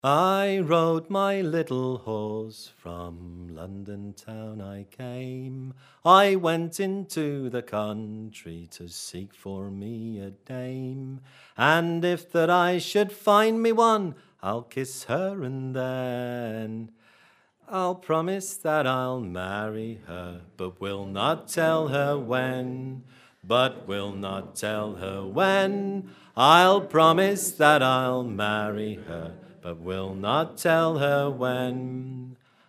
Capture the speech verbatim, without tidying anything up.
I rode my little horse, from London town I came. I went into the country to seek for me a dame. And if that I should find me one, I'll kiss her and then I'll promise that I'll marry her, but will not tell her when. But will not tell her when. I'll promise that I'll marry her, but will not tell her when.